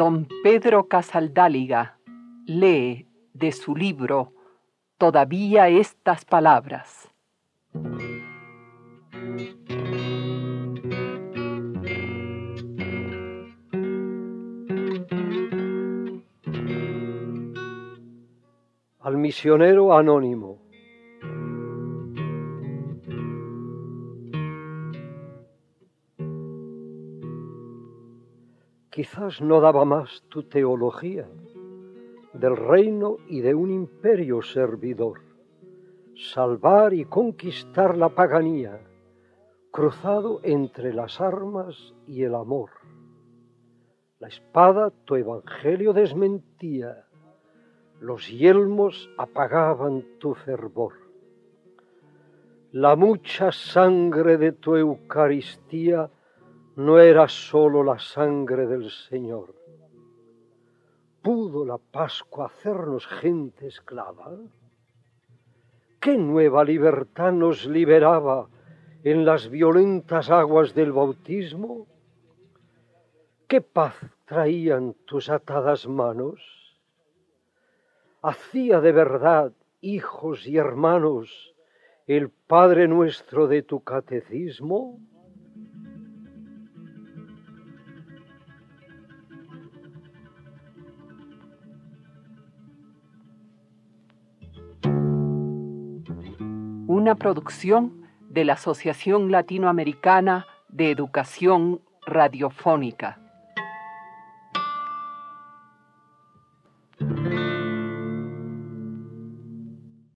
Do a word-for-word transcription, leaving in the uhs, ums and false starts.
Don Pedro Casaldáliga lee de su libro Todavía estas palabras. Al misionero anónimo. Quizás no daba más tu teología del reino y de un imperio servidor, salvar y conquistar la paganía, cruzado entre las armas y el amor. La espada tu evangelio desmentía, los yelmos apagaban tu fervor. La mucha sangre de tu Eucaristía no era sólo la sangre del Señor. ¿Pudo la Pascua hacernos gente esclava? ¿Qué nueva libertad nos liberaba en las violentas aguas del bautismo? ¿Qué paz traían tus atadas manos? ¿Hacía de verdad, hijos y hermanos, el Padre Nuestro de tu catecismo? Una producción de la Asociación Latinoamericana de Educación Radiofónica.